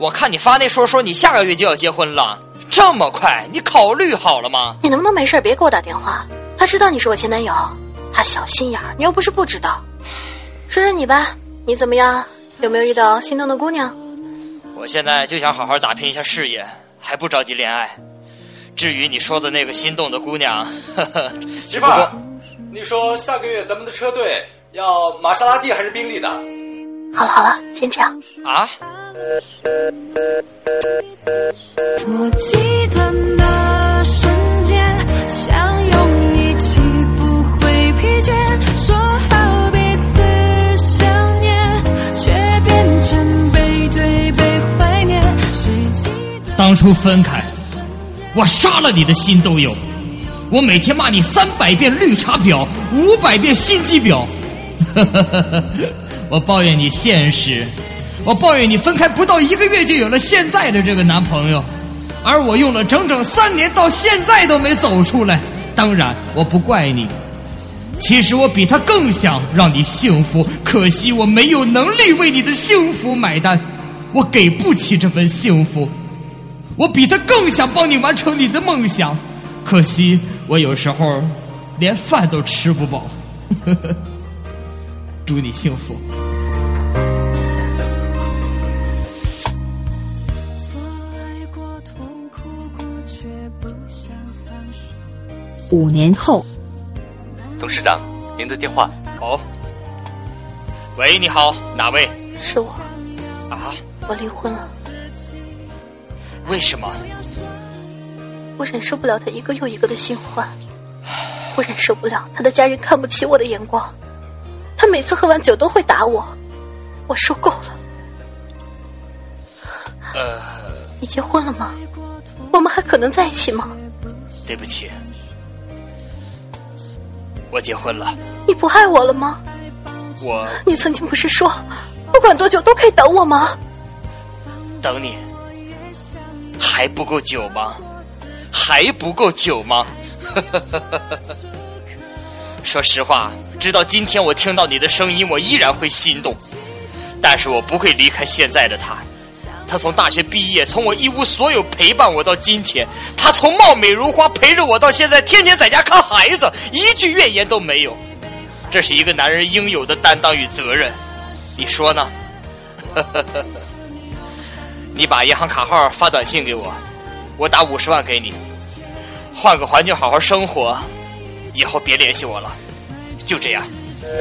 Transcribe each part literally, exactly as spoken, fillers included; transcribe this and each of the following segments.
我看你发那说说你下个月就要结婚了，这么快，你考虑好了吗？ 你能不能没事别给我打电话？他知道你是我前男友，他小心眼儿，你又不是不知道。说说你吧，你怎么样？有没有遇到心动的姑娘？ 我现在就想好好打拼一下事业，还不着急恋爱。至于你说的那个心动的姑娘，呵呵， 媳妇儿，你说下个月咱们的车队要玛莎拉蒂还是宾利的？ 好了好了，先这样啊。 我记得那瞬间，相拥一起不会疲倦，说好彼此想念，却变成背对背怀念。谁记得当初分开，我杀了你的心都有，我每天骂你三百遍绿茶婊，五百遍心机婊。我抱怨你现实，我抱怨你分开不到一个月就有了现在的这个男朋友，而我用了整整三年到现在都没走出来。当然我不怪你，其实我比他更想让你幸福，可惜我没有能力为你的幸福买单，我给不起这份幸福。我比他更想帮你完成你的梦想，可惜我有时候连饭都吃不饱。祝你幸福。 五年后， 董事长，您的电话。 哦，喂，你好，哪位？ 是我。 啊？ 我离婚了。 为什么？ 我忍受不了他一个又一个的新欢，我忍受不了他的家人看不起我的眼光，他每次喝完酒都会打我，我受够了。 呃， 你结婚了吗？我们还可能在一起吗？ 对不起，我结婚了。 你不爱我了吗？ 我…… 你曾经不是说不管多久都可以等我吗？ 等你还不够久吗？还不够久吗？说实话，直到今天我听到你的声音，我依然会心动，但是我不会离开现在的他。他从大学毕业，从我一无所有陪伴我到今天，他从貌美如花陪着我到现在，天天在家看孩子，一句怨言都没有。这是一个男人应有的担当与责任，你说呢？你把银行卡号发短信给我，我打五十万给你，换个环境好好生活，以后别联系我了，就这样。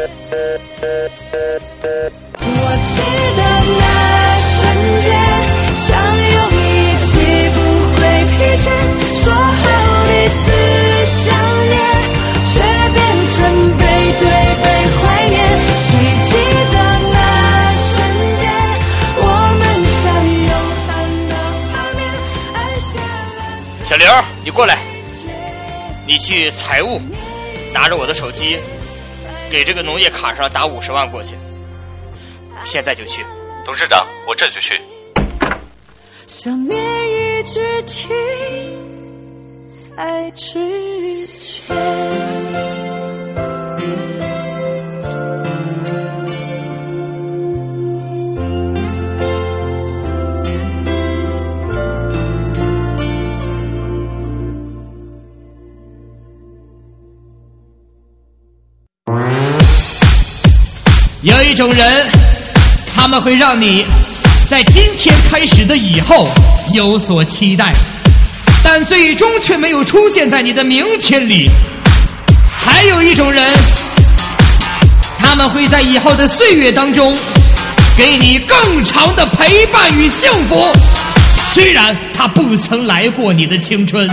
我记得那瞬间，相拥一起不会疲倦，说好彼此想念，却变成背对背怀念。谁记得那瞬间，我们相拥喊的画面，按下了。 小刘，你过来，你去财务拿着我的手机，给这个农业卡上打五十万过去，现在就去。 董事长，我这就去。 想念一直停在之前。 有一种人，他们会让你在今天开始的以后有所期待，但最终却没有出现在你的明天里。还有一种人，他们会在以后的岁月当中给你更长的陪伴与幸福，虽然他不曾来过你的青春。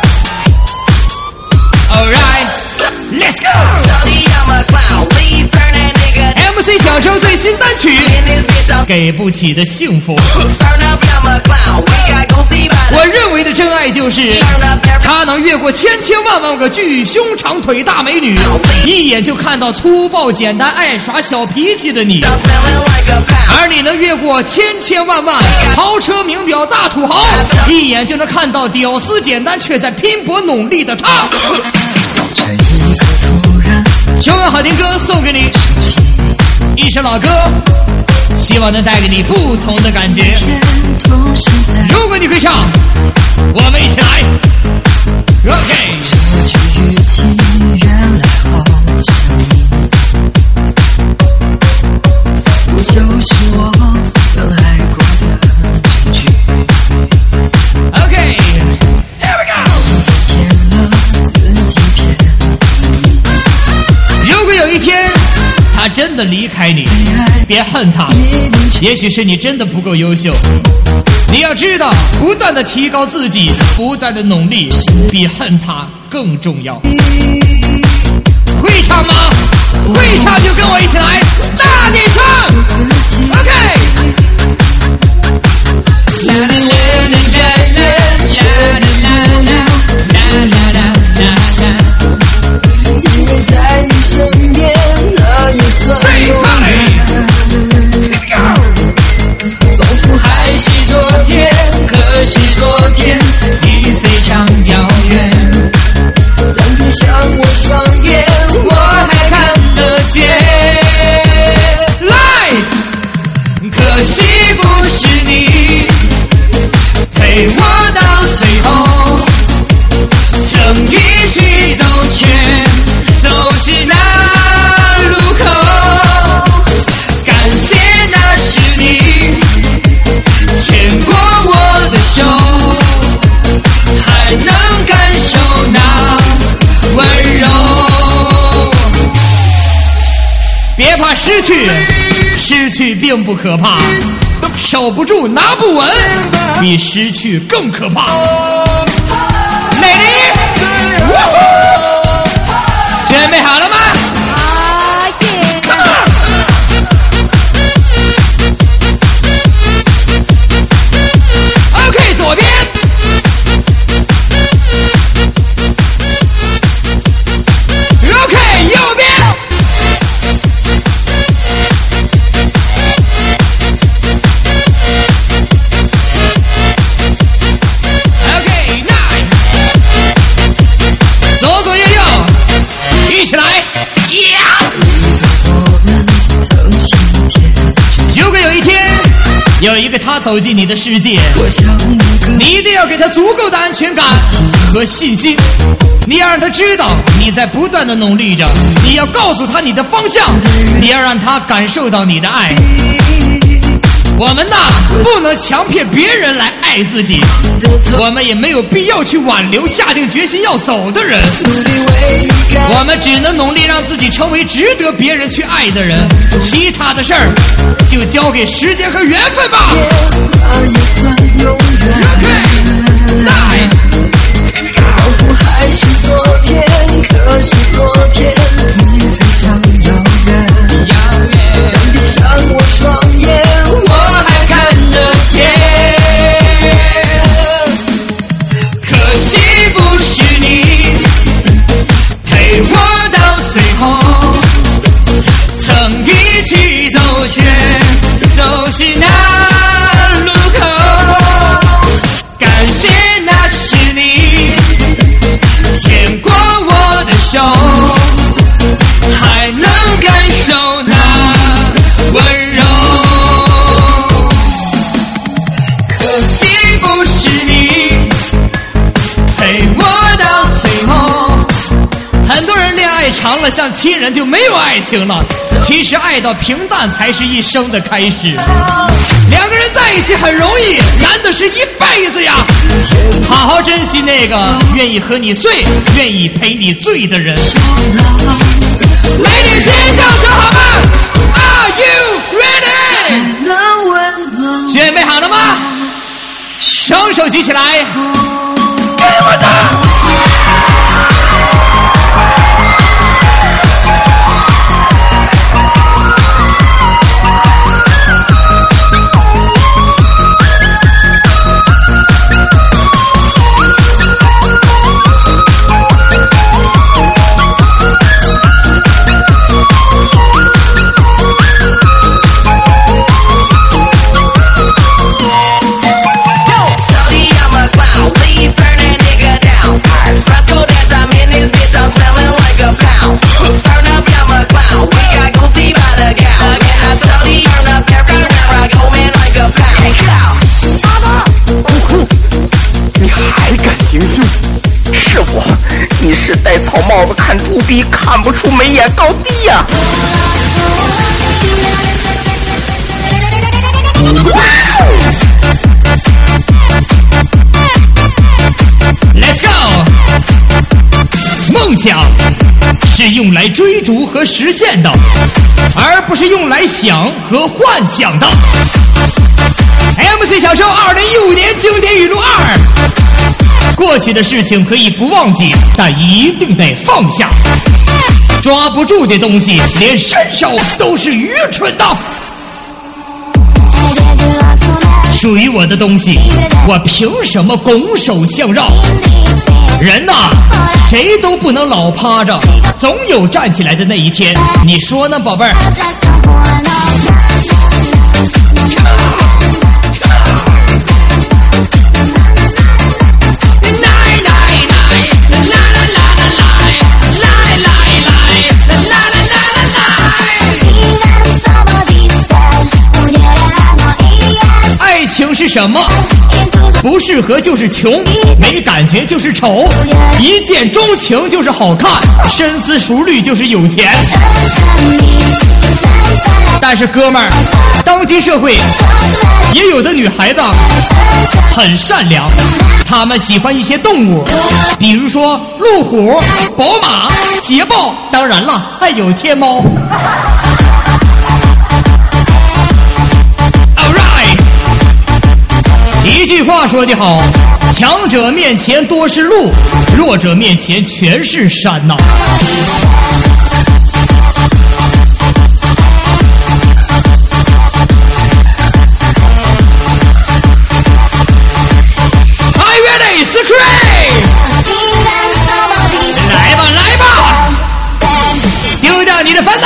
Alright, let's go!M C 小周最新单曲《给不起的幸福》。我认为的真爱就是他能越过千千万万个巨胸长腿大美女，一眼就看到粗暴简单爱耍小脾气的你，而你能越过千千万万豪车名表大土豪，一眼就能看到屌丝简单却在拼搏努力的他。中文好听歌送给你，一首老歌， 希望能带给你不同的感觉。如果你会唱，我们一起来 OK。 这句语气原来好像你，不就是我曾爱过的这句 OK Here we go。 骗了自己骗你。 如果有一天他真的离开你，别恨他，也许是你真的不够优秀。你要知道，不断的提高自己，不断的努力，比恨他更重要。会唱吗？会唱就跟我一起来，大点唱 OK。 因为在你身边，那也算永远。仿佛还是昨天，可是昨天已非常遥远。但闭上我双眼，我还看得见。 来， 可惜不是你陪我到最后，曾一起走却都是那路口。感谢那是你牵过我的手，还能感受那温柔。 别怕失去，失去并不可怕，守不住拿不稳比失去更可怕。美丽，准备好了吗？ 啊耶！ Come on！ OK， 左边。OK， 右边。OK， nine。左左右右，一起来。Yeah！ 如果有一天有一个他走进你的世界，你一定要给他足够的安全感和信心，你要让他知道你在不断的努力着，你要告诉他你的方向，你要让他感受到你的爱。我们呐，不能强骗别人来爱自己，我们也没有必要去挽留下定决心要走的人，我们只能努力让自己成为值得别人去爱的人，其他的事儿就交给时间和缘分吧。OK， 来， 仿佛还是昨天，可是昨天已非常遥远。但闭上我双眼，我还看得见。可惜不是你陪我到最后，曾一起走却都是那路口。感谢那是你牵过我的手，还能感受那温柔。可惜不是你陪我到最后。 很多人恋爱长了像亲人就没有爱情了，其实爱到平淡才是一生的开始。两个人在一起很容易，难的是一辈子呀。好好珍惜那个愿意和你睡，愿意陪你醉的人。美女尖叫声好吗 ？Are you ready？ 准备好了吗？双手举起来，给我唱！ 逼，看不出眉眼高低呀、啊。 Let's go！ 梦想是用来追逐和实现的，而不是用来想和幻想的。M C 小周二零一五年经典语录二：过去的事情可以不忘记，但一定得放下。抓不住的东西，连伸手都是愚蠢的。属于我的东西，我凭什么拱手相让？人呐，谁都不能老趴着，总有站起来的那一天。你说呢，宝贝儿？爱情是什么？不适合就是穷，没感觉就是丑，一见钟情就是好看，深思熟虑就是有钱。但是哥们儿，当今社会也有的女孩子很善良，她们喜欢一些动物，比如说路虎、宝马、捷豹，当然了，还有天猫。一句话说得好，强者面前多是路，弱者面前全是山呐。Are you ready? Scream! 来吧，来吧，丢掉你的烦恼。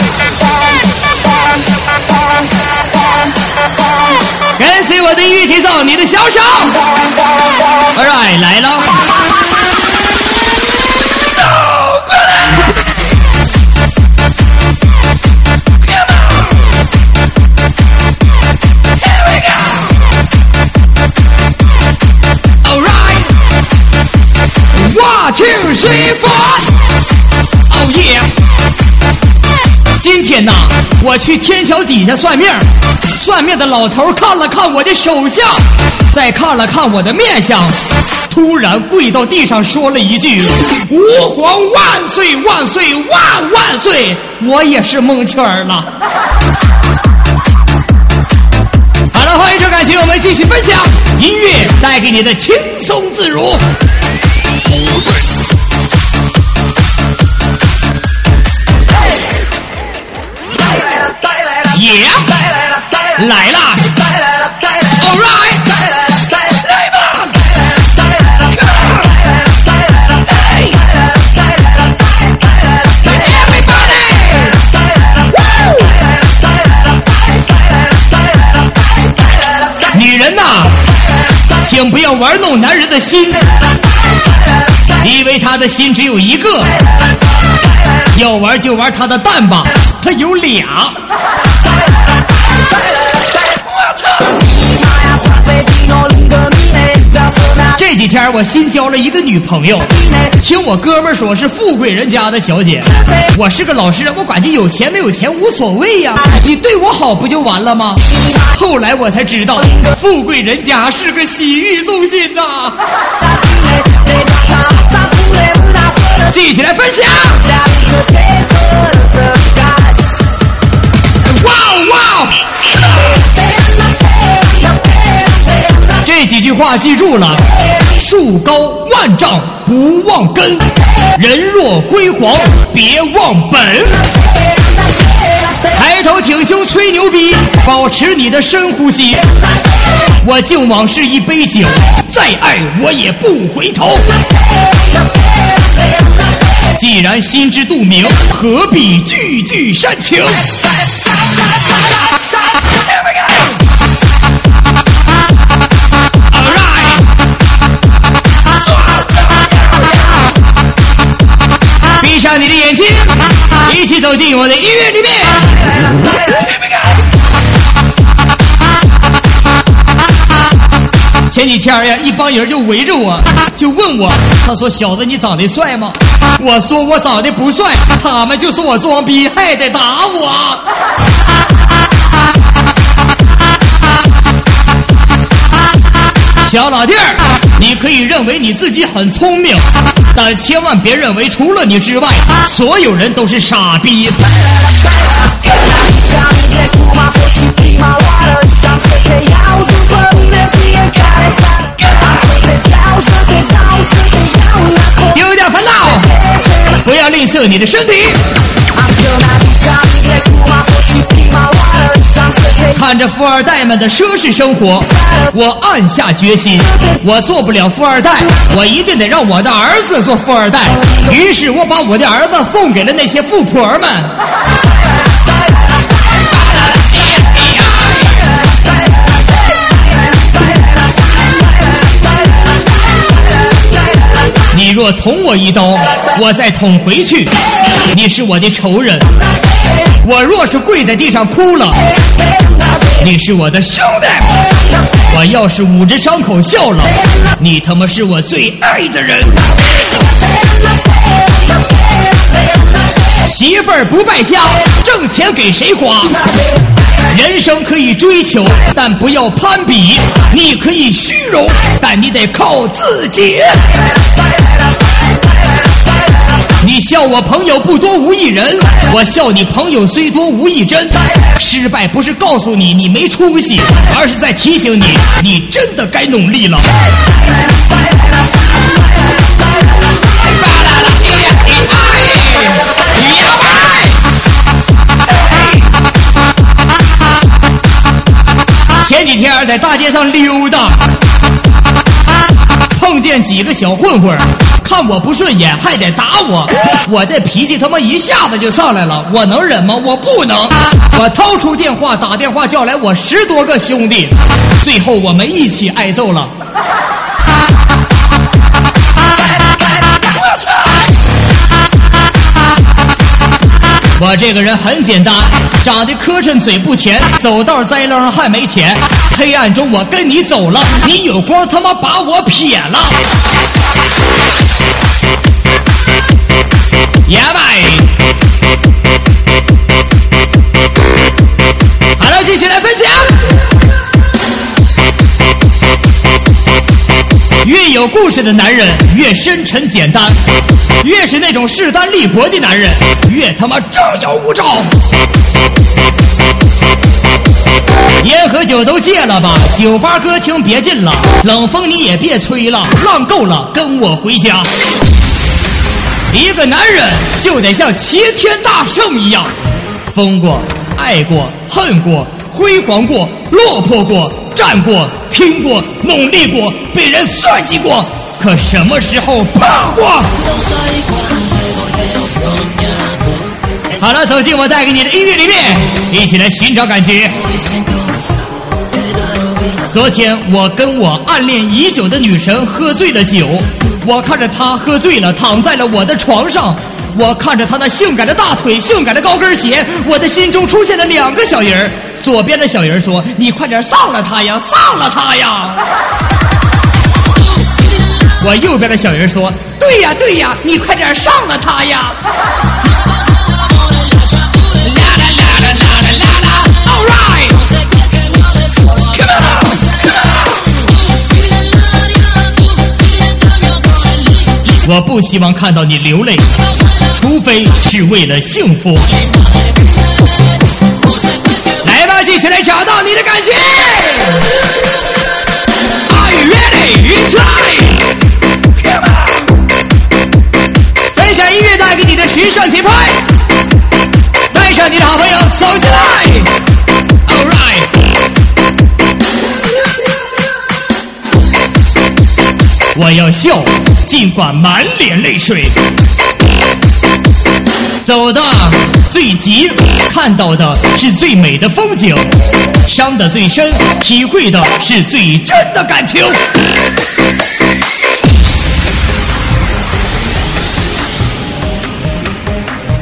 跟随我的音乐节奏，你的小手 Alright 来了。Alright One two three four Oh yeah 今天呢，我去天桥底下算命，算命的老头看了看我的手相，再看了看我的面相，突然跪到地上说了一句：“吾皇万岁万岁万万岁！”我也是蒙圈了。好了，欢迎收看，请我们继续分享音乐带给你的轻松自如。耶、yeah ！来啦 ！All right， 来吧！女人呐，请不要玩弄男人的心，因为他的心只有一个。要玩就玩他的蛋吧，他有俩。这几天我新交了一个女朋友，听我哥们说是富贵人家的小姐。我是个老实人，我感觉有钱没有钱无所谓呀，你对我好不就完了吗？后来我才知道，富贵人家是个洗浴中心呐、啊。继续来分享。哇哇！这几句话记住了：树高万丈不忘根，人若辉煌别忘本。抬头挺胸吹牛逼，保持你的深呼吸。我敬往事一杯酒，再爱我也不回头。既然心知肚明，何必句句煽情？闭上你的眼睛，一起走进我的音乐里面。前几天呀，一帮人就围着我，就问我，他说：“小子，你长得帅吗？”我说：“我长得不帅。”他们就说我装逼，还得打我。小老弟儿，你可以认为你自己很聪明，但千万别认为除了你之外，所有人都是傻逼。有点烦恼，不要吝啬你的身体。看着富二代们的奢侈生活，我暗下决心，我做不了富二代，我一定得让我的儿子做富二代。于是我把我的儿子送给了那些富婆们。你若捅我一刀，我再捅回去，你是我的仇人。我若是跪在地上哭了，你是我的兄弟。我要是捂着伤口笑了，你他妈是我最爱的人。媳妇儿不败家，挣钱给谁花？人生可以追求，但不要攀比。你可以虚荣，但你得靠自己。你笑我朋友不多无一人，我笑你朋友虽多无一真。失败不是告诉你你没出息，而是在提醒你，你真的该努力了。前几天在大街上溜达，碰见几个小混混，看我不顺眼还得打我，我这脾气他妈一下子就上来了，我能忍吗？我不能。我掏出电话打电话叫来我十多个兄弟，最后我们一起挨揍了。我这个人很简单，长得磕碜嘴不甜，走道栽楞还没钱。黑暗中我跟你走了，你有光他妈把我撇了。爷们，好了，继续来分享。越有故事的男人越深沉简单，越是那种势单力薄的男人越他妈张牙舞爪。烟和酒都戒了吧，酒吧歌厅别进了，冷风你也别吹了，浪够了跟我回家。一个男人就得像齐天大圣一样，疯过，爱过，恨过，辉煌过，落魄过，战过，拼过，努力过，被人算计过，可什么时候怕过？好了，走进我带给你的音乐里面，一起来寻找感觉。昨天我跟我暗恋已久的女神喝醉了酒，我看着她喝醉了躺在了我的床上，我看着她那性感的大腿，性感的高跟鞋，我的心中出现了两个小人儿。左边的小人说：“你快点上了她呀，上了她呀！”我右边的小人说：“对呀，对呀，你快点上了她呀！”啦啦啦啦啦啦啦 ，All right， come on， 我不希望看到你流泪，除非是为了幸福。来吧，继续来找到你的感觉。Are you ready? It's time. Come on. 分享音乐带给你的时尚节拍，带上你的好朋友走起来。All right. 我要笑，尽管满脸泪水。走的最急，看到的是最美的风景，伤得最深，体会的是最真的感情。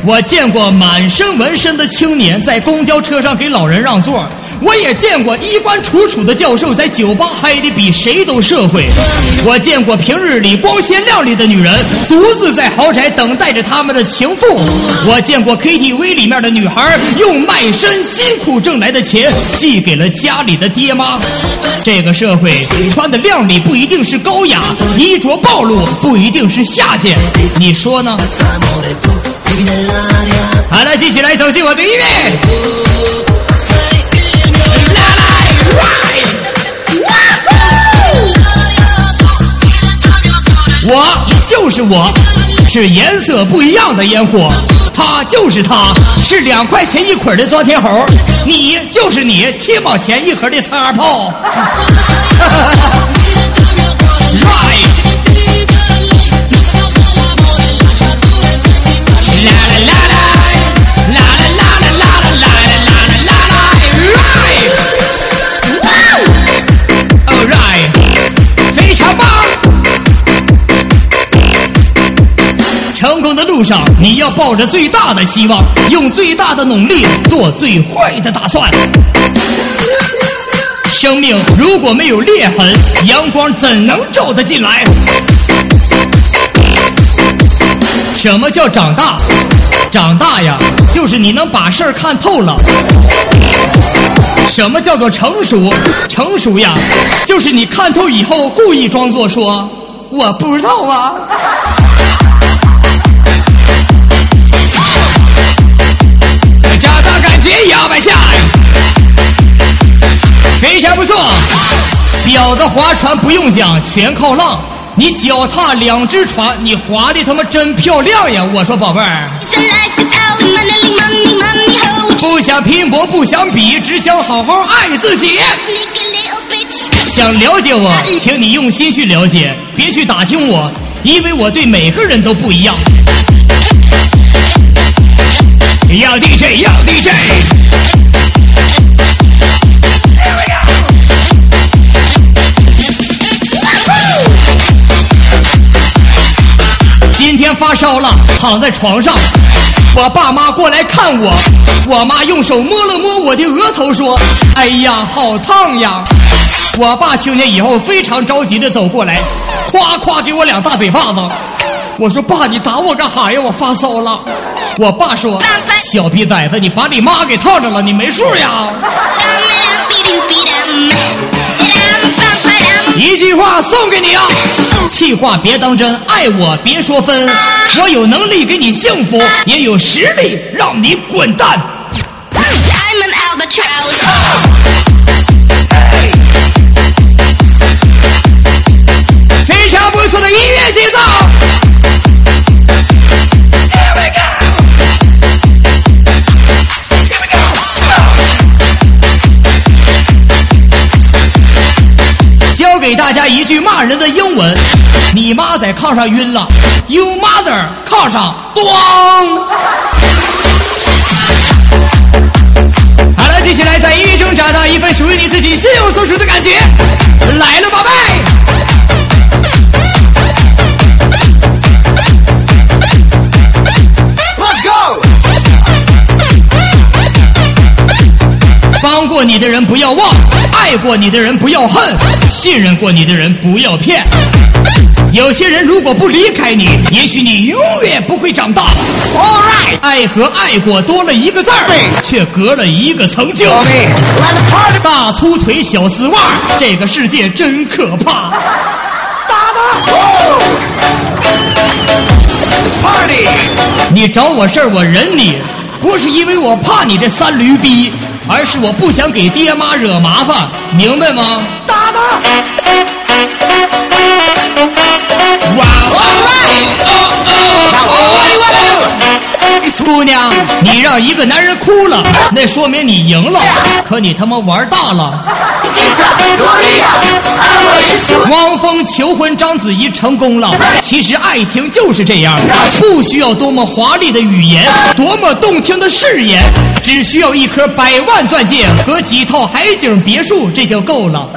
我见过满身纹身的青年在公交车上给老人让座，我也见过衣冠楚楚的教授在酒吧嗨得比谁都社会，我见过平日里光鲜亮丽的女人独自在豪宅等待着他们的情妇，我见过 K T V 里面的女孩用卖身辛苦挣来的钱寄给了家里的爹妈。这个社会穿的靓丽不一定是高雅，衣着暴露不一定是下贱，你说呢？好了，继续来走进我的音乐。我就是我，是颜色不一样的烟火，他就是他，是两块钱一捆的抓天猴，你就是你，七毛钱一盒的三炮。right。啦啦啦啦，啦啦啦啦啦啦啦啦啦啦 ，right，all right， 非常棒。成功的路上，你要抱着最大的希望，用最大的努力做最坏的打算。生命如果没有裂痕，阳光怎能照得进来？什么叫长大？长大呀，就是你能把事儿看透了。什么叫做成熟？成熟呀，就是你看透以后故意装作说我不知道啊。长大感觉摇摆下，非常不错。表的划船不用讲，全靠浪。你脚踏两只船，你划的他妈真漂亮呀！我说宝贝儿，不想拼搏，不想比，只想好好爱自己。想了解我，请你用心去了解，别去打听我，因为我对每个人都不一样。要 D J， 要 D J。今天发烧了，躺在床上，我爸妈过来看我，我妈用手摸了摸我的额头说：“哎呀，好烫呀！”我爸听见以后非常着急的走过来，夸夸给我两大嘴巴子。我说：“爸，你打我干哈呀？我发烧了。”我爸说：“小逼崽子，你把你妈给烫着了，你没数呀！”一句话送给你啊，气话别当真，爱我别说分，我有能力给你幸福，也有实力让你滚蛋。非常不错的音乐节奏。教给大家一句骂人的英文，你妈在炕上晕了 ，You mother， 炕上咣。好了，接下来在音乐中找到一份属于你自己心有所属的感觉，来了，宝贝。帮过你的人不要忘，爱过你的人不要恨，信任过你的人不要骗。有些人如果不离开你，也许你永远不会长大。All right， 爱和爱过多了一个字儿，却隔了一个曾经。大粗腿小丝袜，这个世界真可怕。打的 Party， 你找我事儿我忍你，不是因为我怕你这三驴逼，而是我不想给爹妈惹麻烦，明白吗？打的。哇哇姑娘，你让一个男人哭了，那说明你赢了，可你他妈玩大了。汪峰求婚章子怡成功了，其实爱情就是这样，不需要多么华丽的语言，多么动听的誓言，只需要一颗百万钻戒和几套海景别墅，这就够了。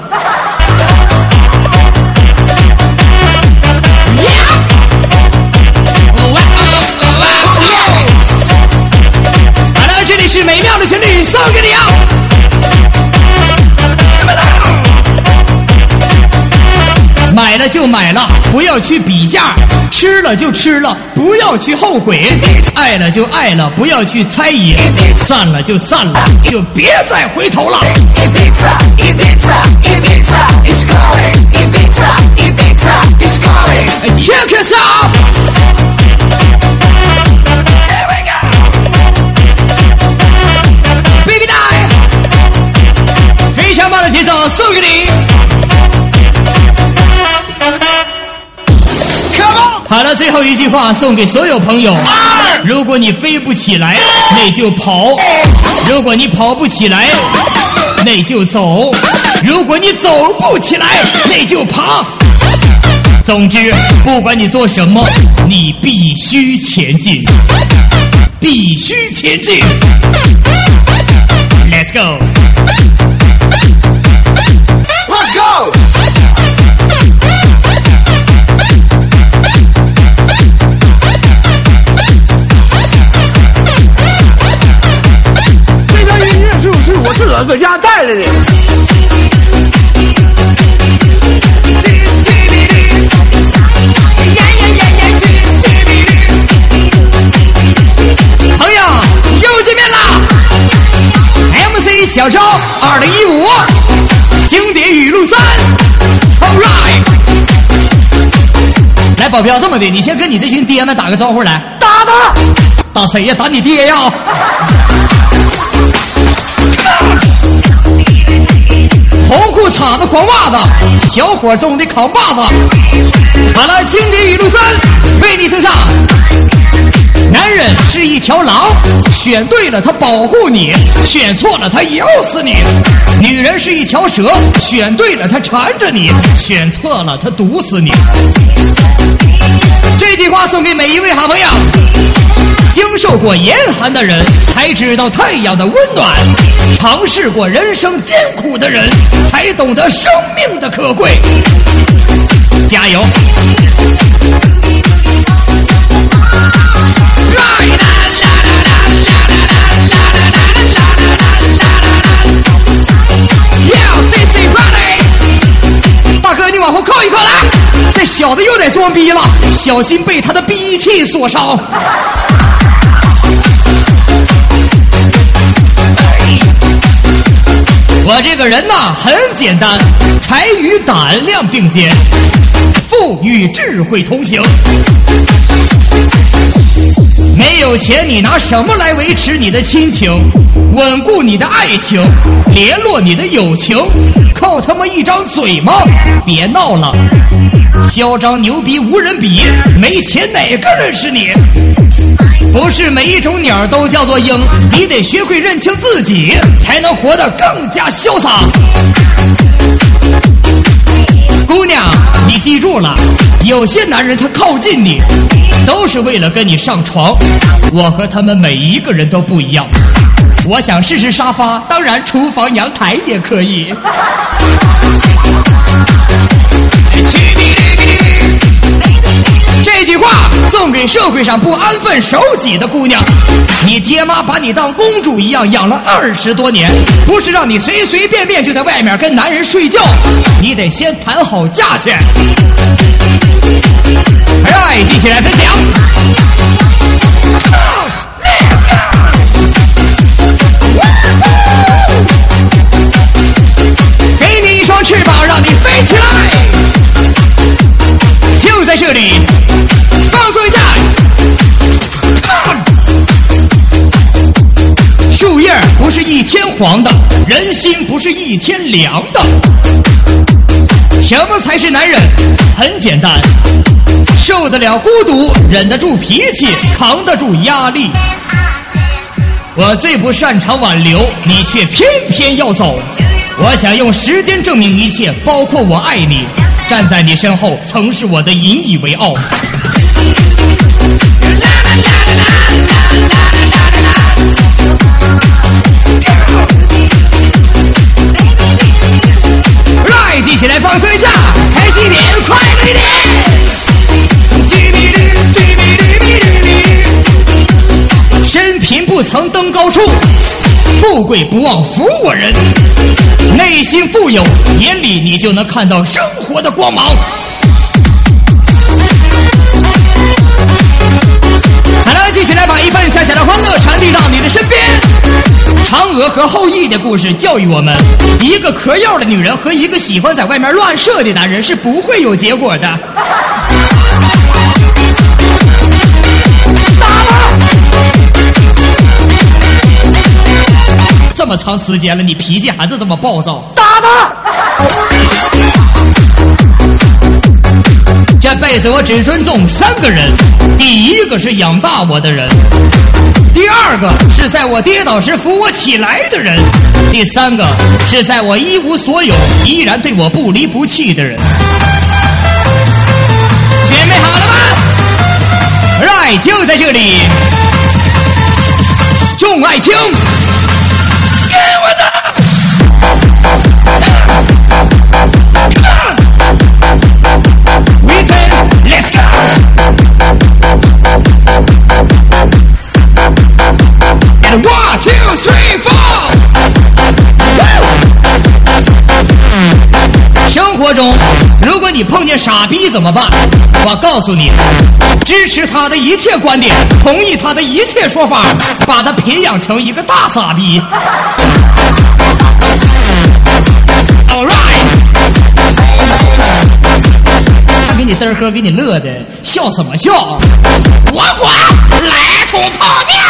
送给你啊！买了就买了，不要去比价；吃了就吃了，不要去后悔；爱了就爱了，不要去猜疑；散了就散了，就别再回头了。Check us out! Here we go! Baby die! 非常棒的节奏送给你。好了，最后一句话送给所有朋友：如果你飞不起来，那就跑；如果你跑不起来，那就走；如果你走不起来，那就爬。总之，不管你做什么，你必须前进，必须前进。Let's go! Let's go! 这段音乐是不是我自个儿搁家带来的？ 朋友，又见面啦 ！M C 小昭，二零一五经典语录三 ，All right！ 来，保镖，这么的，你先跟你这群爹们打个招呼来。 打打打谁呀？打你爹呀！红裤衩子，黄袜子，小伙中的扛把子。好了，经典语录三为你送上。男人是一条狼，选对了他保护你，选错了他咬死你；女人是一条蛇，选对了他缠着你，选错了他毒死你。这句话送给每一位好朋友。经受过严寒的人才知道太阳的温暖，尝试过人生艰苦的人才懂得生命的可贵。加油！大哥，你往后靠一靠来，这小子又在装逼了，小心被他的逼气所伤。我这个人呐很简单，财与胆量并肩，富与智慧同行。没有钱，你拿什么来维持你的亲情，稳固你的爱情，联络你的友情？靠他妈一张嘴吗？别闹了，嚣张牛逼无人比，没钱哪个认识你？不是每一种鸟都叫做鹰，你得学会认清自己，才能活得更加潇洒。姑娘，你记住了，有些男人他靠近你都是为了跟你上床，我和他们每一个人都不一样。我想试试沙发，当然厨房阳台也可以。这句话送给社会上不安分守己的姑娘，你爹妈把你当公主一样养了二十多年，不是让你随随便便就在外面跟男人睡觉，你得先谈好价钱。来，继续来分享。给你一双翅膀，让你飞起来。就在这里，放松一下。树叶不是一天黄的，人心不是一天凉的。什么才是男人？很简单，受得了孤独，忍得住脾气，扛得住压力。我最不擅长挽留，你却偏偏要走。我想用时间证明一切，包括我爱你。站在你身后，曾是我的引以为傲。来，继续来放松一下，开心一点，快乐一点。身贫不不曾登高处，富贵不忘服我人。内心富有，眼里你就能看到生活的光芒。好了，继续来把一份小小的欢乐传递到你的身边。嫦娥和后羿的故事教育我们，一个嗑药的女人和一个喜欢在外面乱射的男人是不会有结果的。这么长时间了，你脾气还是这么暴躁，打他！这辈子我只尊重三个人，第一个是养大我的人，第二个是在我跌倒时扶我起来的人，第三个是在我一无所有依然对我不离不弃的人。准备好了吗？来，就在这里，众爱卿，给我的！We can let's go. And one, two, three, four. 生活中，如果你碰见傻逼怎么办？我告诉你，支持他的一切观点，同意他的一切说法，把他培养成一个大傻逼。All right。给你嘚喝，给你乐的，笑什么笑？我管，来桶泡面。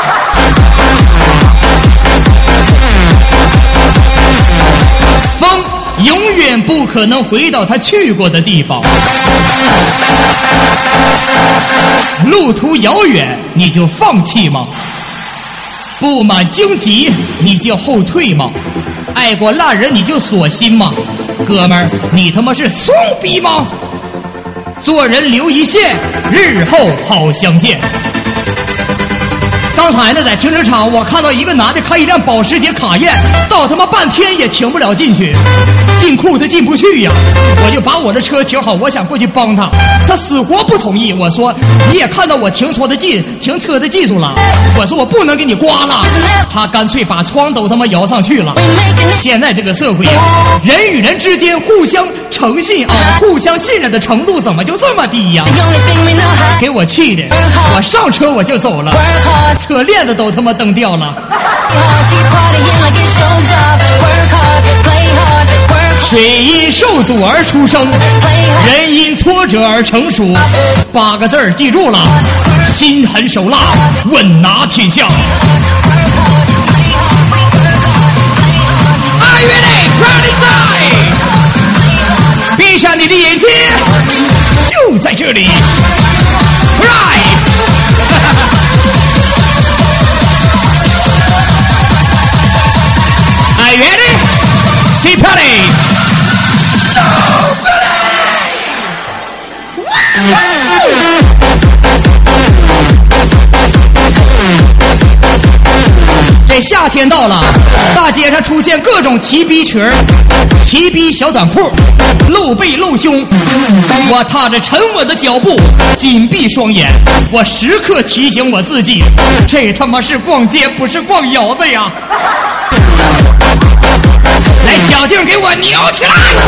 风永远不可能回到他去过的地方。路途遥远，你就放弃吗？布满荆棘，你就后退吗？爱过烂人，你就锁心吗？哥们儿，你他妈是怂逼吗？做人留一线，日后好相见。刚才呢，在停车场，我看到一个男的开一辆保时捷卡宴，倒他妈半天也停不了进去，进库他进不去呀。我就把我的车停好，我想过去帮他，他死活不同意。我说你也看到我停车的技停车的技术了，我说我不能给你刮了，他干脆把窗都他妈摇上去了。现在这个社会，人与人之间互相诚信啊，互相信任的程度怎么就这么低呀？给我气的，我上车我就走了。车链子都他妈蹬掉了。水因受阻而出生，人因挫折而成熟。八个字儿记住了：心狠手辣，稳拿天下。Are you ready? Ready, side. 闭上你的眼睛，就在这里。Right. Are you ready? See Patty. Nobody. 这夏天到了，大街上出现各种齐逼裙儿、齐逼小短裤，露背露胸。我踏着沉稳的脚步，紧闭双眼，我时刻提醒我自己，这他妈是逛街，不是逛窑子呀！来，小弟儿给我扭起来！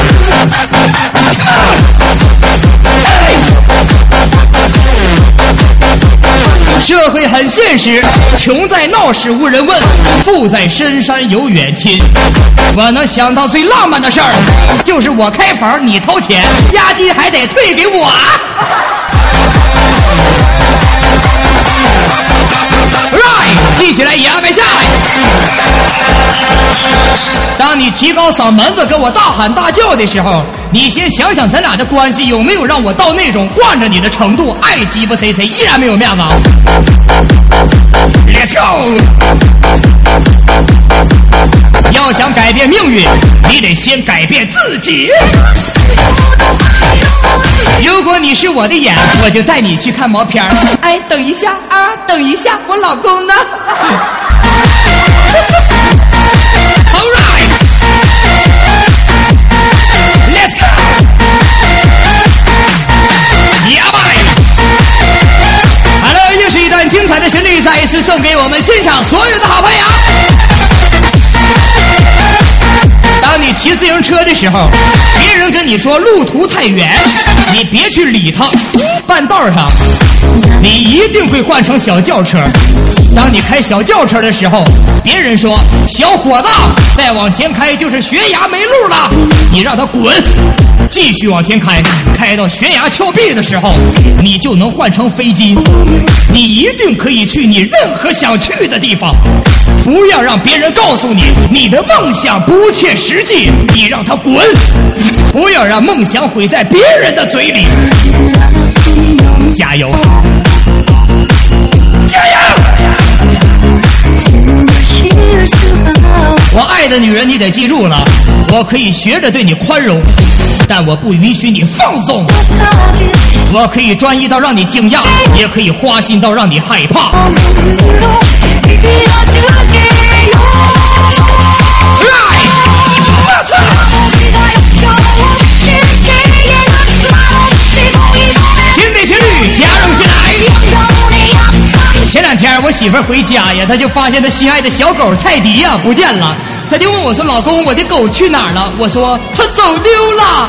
社会很现实，穷在闹市无人问，富在深山有远亲。我能想到最浪漫的事儿，就是我开房你掏钱，押金还得退给我。Right， 继续来压摆下来。当你提高嗓门子跟我大喊大叫的时候，你先想想咱俩的关系有没有让我到那种惯着你的程度，爱鸡巴谁谁依然没有面子。Let's go。要想改变命运，你得先改变自己。如果你是我的眼，我就带你去看毛片。哎，等一下啊，等一下，我老公呢？All right, let's go. Yeah, boy. 好了，又是一段精彩的旋律在。 次送给我们现场所有的好朋友。当你骑自行车的时候，别人跟你说路途太远，你别去理他。半道上，你一定会换成小轿车。当你开小轿车的时候，别人说小伙子再往前开就是悬崖没路了，你让他滚，继续往前开，开到悬崖峭壁的时候，你就能换成飞机。你一定可以去你任何想去的地方。不要让别人告诉你你的梦想不切实际，你让他滚。不要让梦想毁在别人的嘴里。加油，加油！我爱的女人，你得记住了，我可以学着对你宽容，但我不允许你放纵。我可以专一到让你惊讶，也可以花心到让你害怕。听这旋律，加入进来。前两天我媳妇儿回家呀，她就发现她心爱的小狗泰迪呀不见了，她就问我说：“老公，我的狗去哪儿了？”我说：“它走丢了。”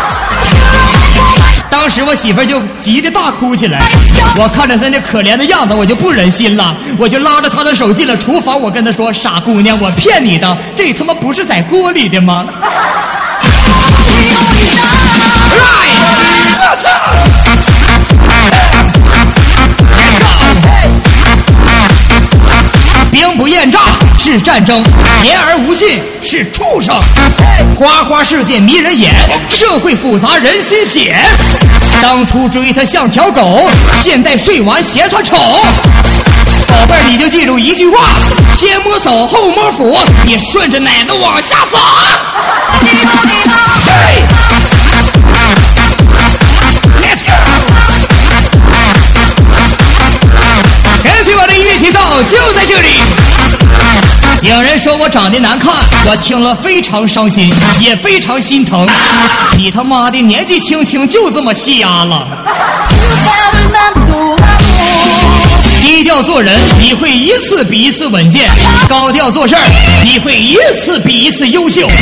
当时我媳妇儿就急得大哭起来，我看着她那可怜的样子，我就不忍心了，我就拉着她的手进了厨房，我跟她说：“傻姑娘，我骗你的，这他妈不是在锅里的吗？”我操！兵不厌诈是战争，言而无信是畜生。花花世界迷人眼，社会复杂人心险。当初追他像条狗，现在睡完嫌他丑。宝贝儿，你就记住一句话：先摸手后摸腹，你顺着奶子往下走。Let's go！ 跟随我的音乐节奏就在这里。有人说我长得难看，我听了非常伤心，也非常心疼。你他妈的年纪轻轻就这么瞎了。低调做人，你会一次比一次稳健；高调做事儿，你会一次比一次优秀。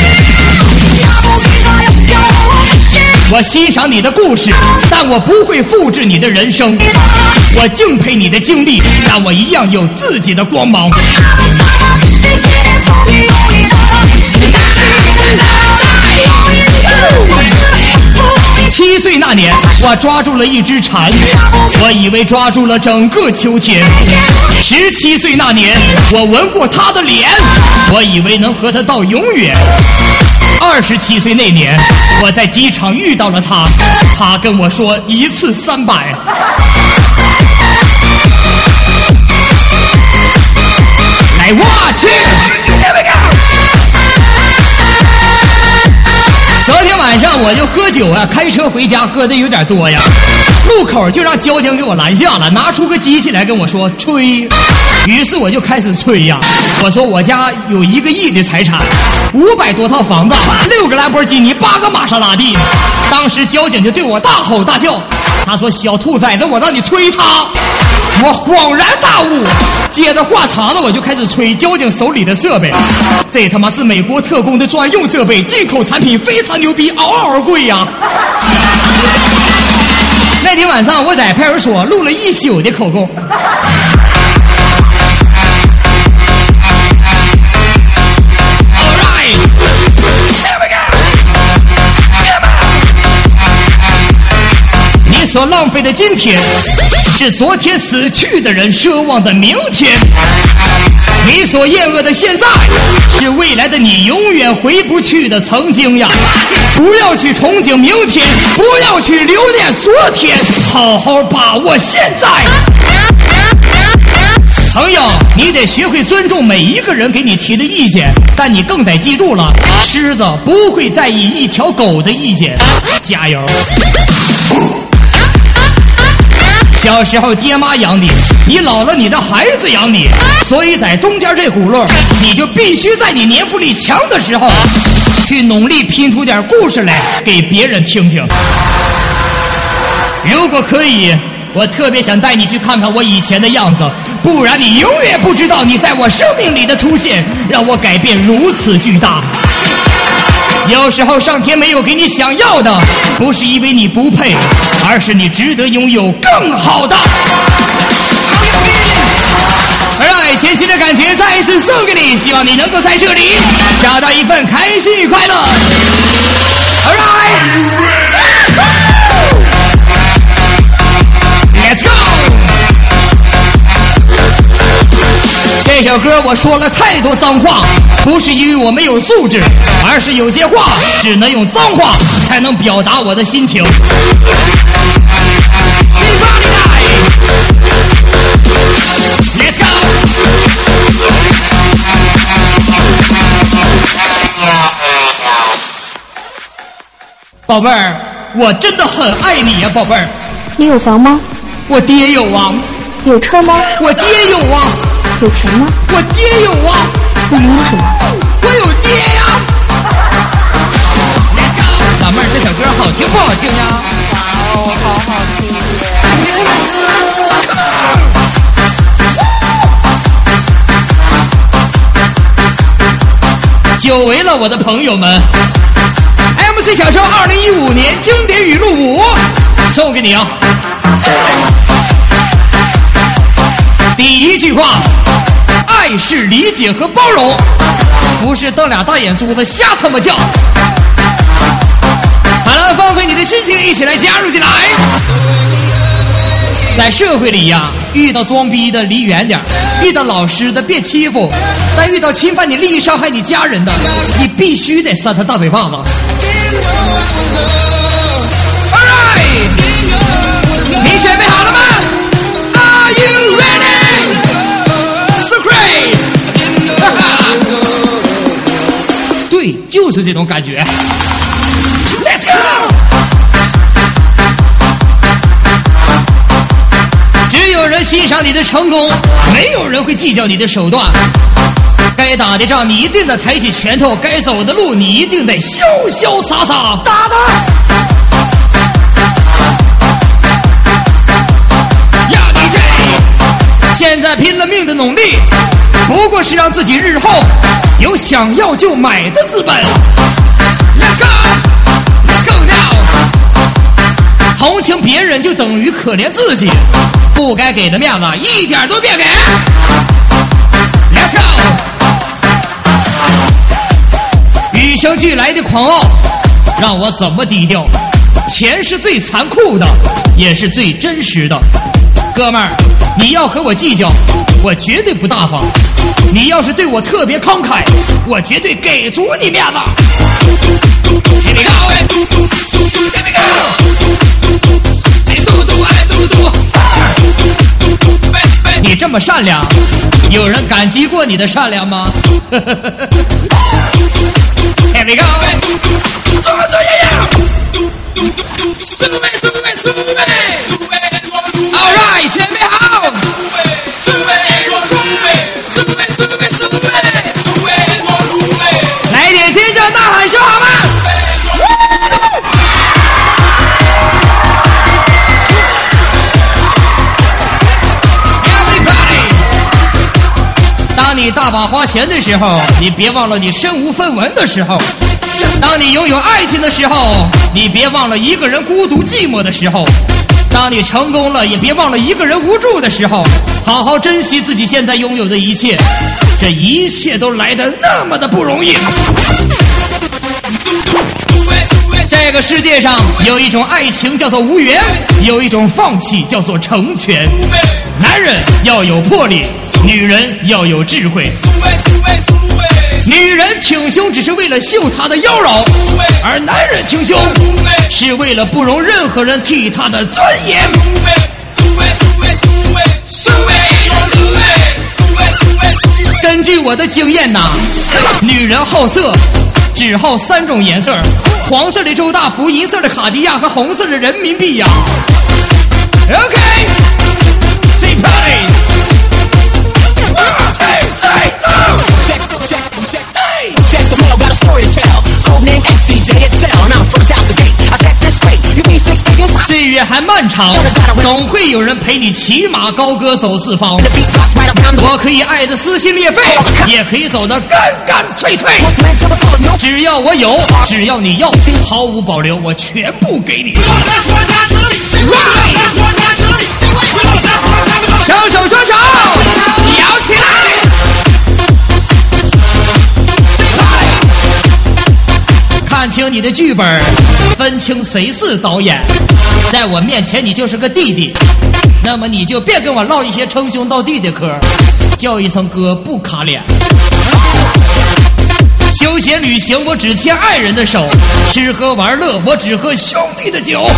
我欣赏你的故事，但我不会复制你的人生。我敬佩你的经历，但我一样有自己的光芒。七岁那年，我抓住了一只蝉，我以为抓住了整个秋天。十七岁那年，我闻过她的脸，我以为能和她到永远。二十七岁那年，我在机场遇到了她，她跟我说一次三百。来，我去！昨天晚上我就喝酒啊，开车回家喝的有点多呀，路口就让交警给我拦下了，拿出个机器来跟我说吹。于是我就开始吹呀，我说我家有一个亿的财产，五百多套房子，六个兰博基尼，八个玛莎拉蒂。当时交警就对我大吼大叫，他说：“小兔崽子，我让你吹他！”我恍然大悟，接着话茬子我就开始吹交警手里的设备，这他妈是美国特工的专用设备，进口产品非常牛逼，嗷嗷而贵呀！那天晚上我在派出所录了一宿的口供。你所浪费的今天，是昨天死去的人奢望的明天；你所厌恶的现在，是未来的你永远回不去的曾经呀！不要去憧憬明天，不要去留恋昨天，好好把握现在。朋友，你得学会尊重每一个人给你提的意见，但你更得记住了，狮子不会在意一条狗的意见。加油！小时候爹妈养你，你老了你的孩子养你，所以在中间这轱辘，你就必须在你年富力强的时候，去努力拼出点故事来给别人听听。如果可以， 我特别想带你去看看我以前的样子，不然你永远不知道你在我生命里的出现让我改变如此巨大。有时候上天没有给你想要的，不是因为你不配，而是你值得拥有更好的。让爱前行的感觉再一次送给你，希望你能够在这里找到一份开心与快乐。Alright， Let's go。这首歌我说了太多脏话，不是因为我没有素质，而是有些话只能用脏话才能表达我的心情。Let's go。宝贝儿，我真的很爱你呀，宝贝儿。 你有房吗？ 我爹有啊。 有车吗？ 我爹有啊。 有钱吗？ 我爹有啊。 那你有什么？ 我有爹呀。Let's go。老妹儿，这首歌好听不好听呀？ 哦，好好听耶。久违了，我的朋友们。M C 小说二零一五年经典语录五，送给你啊！第一句话，爱是理解和包容，不是瞪俩大眼珠子瞎他妈叫。好了，放飞你的心情，一起来加入进来。在社会里呀，遇到装逼的离远点，遇到老实的别欺负，但遇到侵犯你利益、伤害你家人的，你必须得扇他大嘴巴子。Alright， 你准备好了吗 ？Are you ready? So great！ 哈哈，对，就是这种感觉。Let's go！ 只有人欣赏你的成功，没有人会计较你的手段。该打的仗你一定得抬起拳头，该走的路你一定得潇潇洒洒打的。呀，你这现在拼了命的努力，不过是让自己日后有想要就买的资本。Let's go， Let's go now。同情别人就等于可怜自己，不该给的面子一点都别给。Let's go。与生俱来的狂傲，让我怎么低调？钱是最残酷的，也是最真实的。哥们儿，你要和我计较，我绝对不大方；你要是对我特别慷慨，我绝对给足你面子。Here we go， Here we go， 你嘟嘟爱嘟嘟。你这么善良，有人感激过你的善良吗？Here we go， 做作业呀！苏贝苏贝苏贝 ，All right， 准备好。苏贝苏贝苏贝苏贝苏贝，来点尖叫呐喊声好吗？当你大把花钱的时候，你别忘了你身无分文的时候；当你拥有爱情的时候，你别忘了一个人孤独寂寞的时候；当你成功了，也别忘了一个人无助的时候。好好珍惜自己现在拥有的一切，这一切都来得那么的不容易。这个世界上有一种爱情叫做无缘，有一种放弃叫做成全。男人要有魄力，女人要有智慧。女人挺胸只是为了秀她的妖娆，而男人挺胸是为了不容任何人替他的尊严。根据我的经验呐，女人好色只好三种颜色：黄色的周大福，银色的卡地亚和红色的人民币呀。OK，say party。至月还漫长，总会有人陪你骑马高歌走四方。我可以爱得撕心裂肺，也可以走得干干脆脆。只要我有，只要你要，毫无保留，我全部给你。双手双手摇起来。看清你的剧本，分清谁是导演。在我面前你就是个弟弟，那么你就别跟我唠一些称兄道弟的嗑，叫一声哥不卡脸。休闲旅行我只牵爱人的手，吃喝玩乐我只喝兄弟的酒。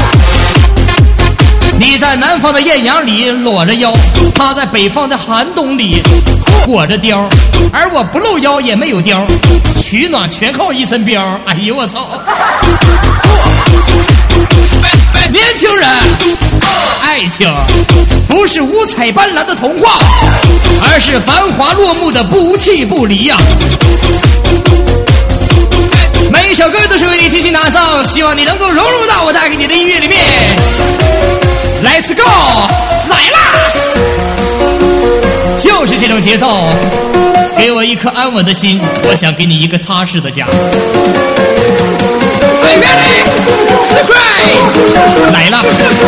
你在南方的艳阳里裸着腰，他在北方的寒冬里裹着貂，而我不露腰也没有貂，取暖全靠一身膘。哎呦我操！年轻人，爱情不是五彩斑斓的童话，而是繁华落幕的不弃不离呀、啊！每一首歌都是为你精心打造，希望你能够融入到我带给你的音乐里面。Let's go， 来啦！就是这种节奏，给我一颗安稳的心，我想给你一个踏实的家。Are you ready? Subscribe！ 来了！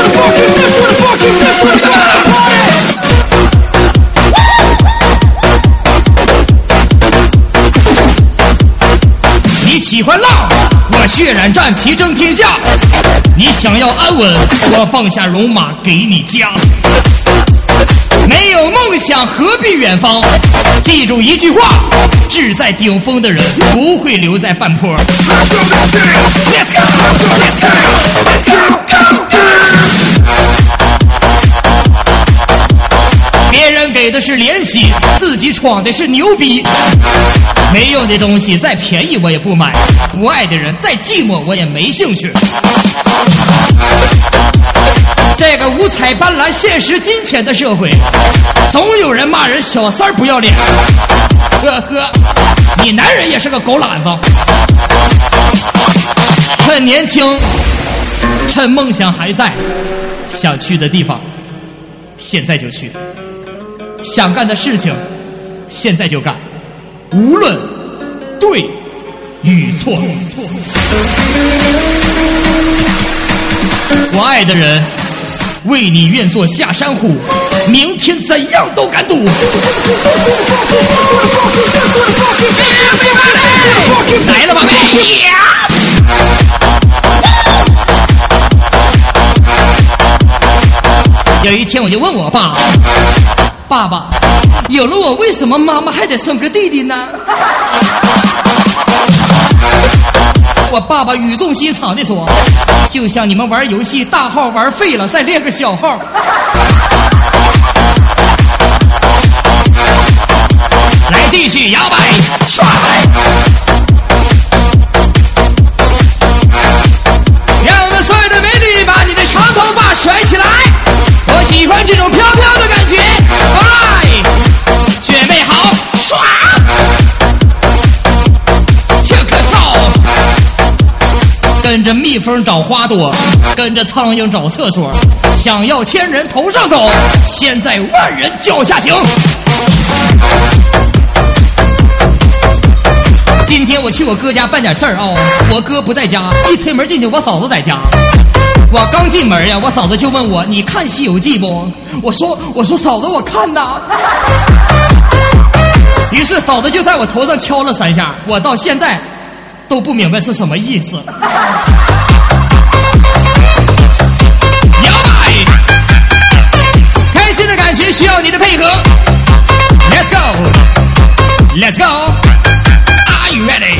你喜欢浪，我血染战旗争天下；你想要安稳，我放下戎马给你家。没有梦想何必远方？记住一句话，志在顶峰的人不会留在半坡。 Let's go! Let's go! Let's go! Go! Go! 别人给的是怜惜，自己闯的是牛逼。没用的东西再便宜我也不买，不爱的人再寂寞我也没兴趣。这个五彩斑斓、现实金钱的社会，总有人骂人小三儿不要脸。呵呵，你男人也是个狗懒子。趁年轻，趁梦想还在，想去的地方，现在就去；想干的事情，现在就干，无论对与错。我爱的人，为你愿做下山虎，明天怎样都敢赌。来了吧，妹呀！有一天我就问我爸：“爸爸，有了我，为什么妈妈还得生个弟弟呢？”我爸爸语重心长地说：“就像你们玩游戏，大号玩废了，再练个小号。”来，继续摇摆，甩！让我们所有的美女把你的长头发甩起来，我喜欢这种飘飘的感觉。来，准备好，刷！这可操！跟着蜜蜂找花朵，跟着苍蝇找厕所，想要千人头上走，现在万人脚下行。今天我去我哥家办点事儿啊，我哥不在家，一推门进去，我嫂子在家。我刚进门呀，我嫂子就问我：“你看《西游记》不？”我说：“我说嫂子，我看呐。”于是嫂子就在我头上敲了三下，我到现在都不明白是什么意思。摇摆，开心的感觉需要你的配合。Let's go, Let's go. Are you ready?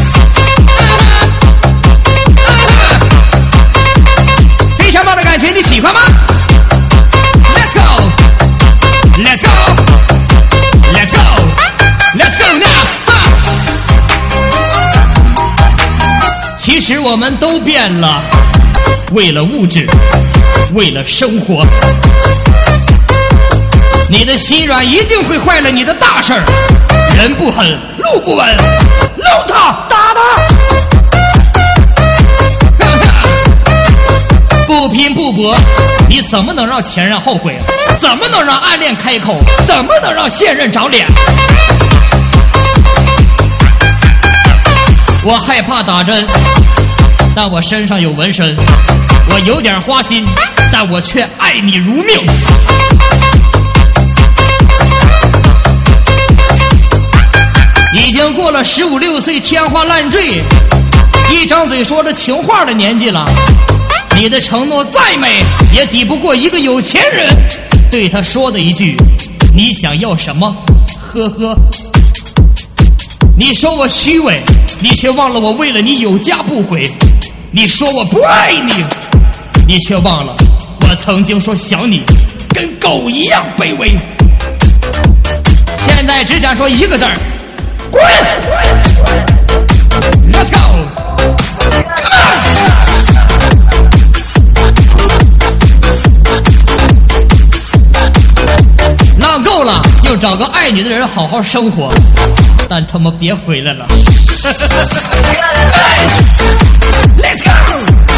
非常棒的感觉，你喜欢吗 ？Let's go, Let's go, Let's go, Let's go now. 其实我们都变了，为了物质，为了生活。你的心软一定会坏了你的大事儿。人不狠，路不稳，搂他，打他。不不拼不搏，你怎么能让前任后悔？怎么能让暗恋开口？怎么能让现任长脸？我害怕打针，但我身上有纹身。我有点花心，但我却爱你如命。已经过了十五六岁天花乱坠，一张嘴说着情话的年纪了。你的承诺再美，也抵不过一个有钱人对他说的一句：“你想要什么？”呵呵。你说我虚伪，你却忘了我为了你有家不回。你说我不爱你，你却忘了我曾经说想你，跟狗一样卑微。现在只想说一个字儿：滚 ！Let's go！ 浪够了，就找个爱你的人好好生活，但他妈别回来了。Let's go！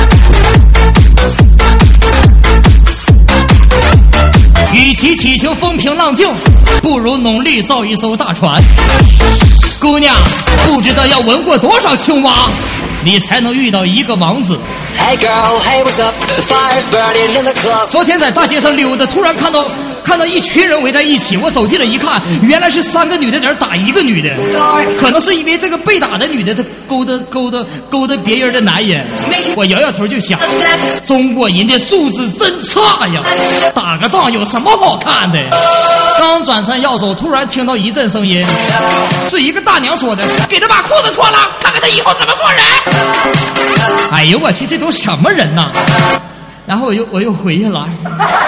与其祈求风平浪静，不如努力造一艘大船。姑娘，不知道要闻过多少青蛙，你才能遇到一个王子。 Hey girl, hey, what's up? The fire's burning in the club. 昨天在大街上溜达，突然看到看到一群人围在一起，我走近了一看，原来是三个女的在那打一个女的，可能是因为这个被打的女的她勾搭勾搭勾搭别人的男人。我摇摇头就想，中国人的素质真差呀，打个仗有什么好看的？刚转身要走，突然听到一阵声音，是一个大娘说的：“给他把裤子脱了，看看他以后怎么做人。”哎呦我去，这都什么人呐？然后我又我又回去了。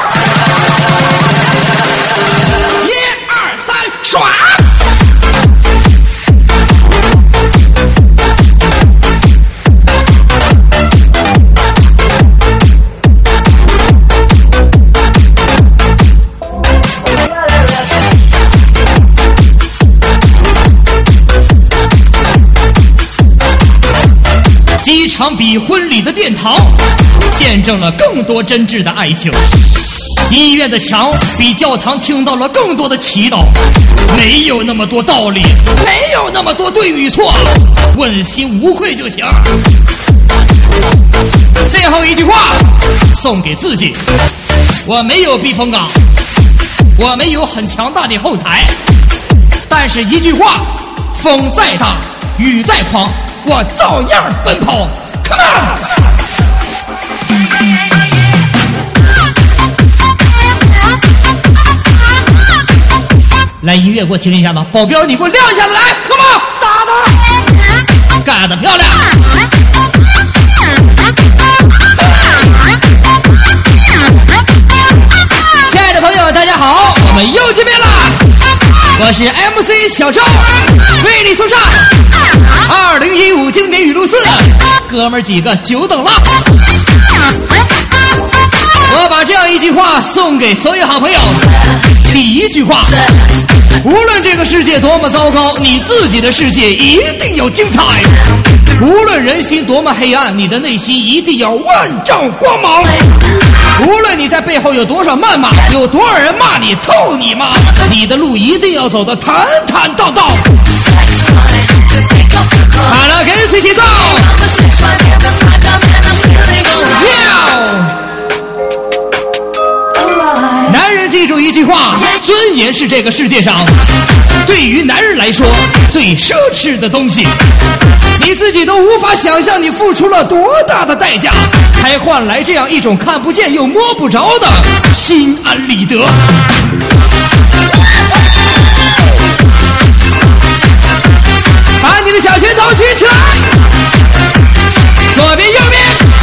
一二三，耍！几场比婚礼的殿堂，见证了更多真挚的爱情。医院的墙比教堂听到了更多的祈祷。没有那么多道理，没有那么多对与错，问心无愧就行。最后一句话送给自己：我没有避风港，我没有很强大的后台，但是一句话，风再大雨再狂，我照样奔跑。Come on！ 来，音乐给我听一下子，保镖你给我亮一下子，来 ，Come on， 打他，干得漂亮！亲爱的朋友，大家好，我们又见面了，我是 M C 小周，为你送上二零一五经典语录四，哥们儿几个久等了。我把这样一句话送给所有好朋友。第一句话，无论这个世界多么糟糕，你自己的世界一定有精彩。无论人心多么黑暗，你的内心一定要万丈光芒。无论你在背后有多少谩骂，有多少人骂你臭你妈，你的路一定要走得坦坦荡荡。好了，跟随节奏。男人记住一句话，尊严是这个世界上对于男人来说最奢侈的东西。你自己都无法想象你付出了多大的代价，才换来这样一种看不见又摸不着的心安理得。把你的小拳头举起来，左边右边。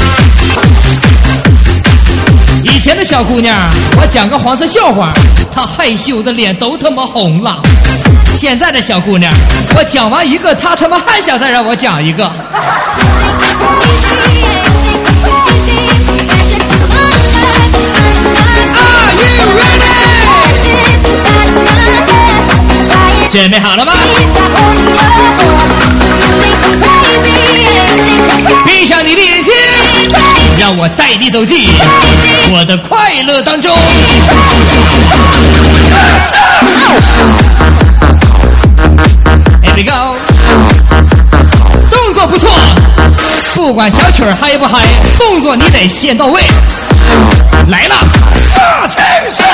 以前的小姑娘，我讲个黄色笑话，她害羞的脸都他妈红了。现在的小姑娘，我讲完一个，她他妈还想再让我讲一个。Are you ready？ 准备好了吗？闭上你的眼睛， 让我带你走进我的快乐当中。Here we go， 动作不错，不管小曲儿嗨不嗨，动作你得先到位。来了，大清水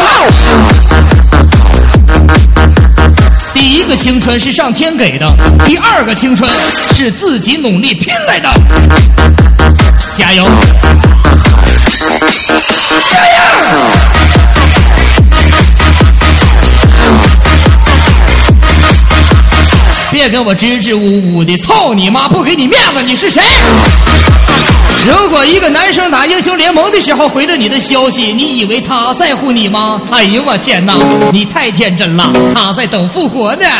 第一个青春是上天给的，第二个青春是自己努力拼来的。加油！加油！别跟我支支吾吾的，操你妈！不给你面子，你是谁？如果一个男生打英雄联盟的时候回了你的消息，你以为他在乎你吗？哎呦我天哪，你太天真了，他在等复活呢。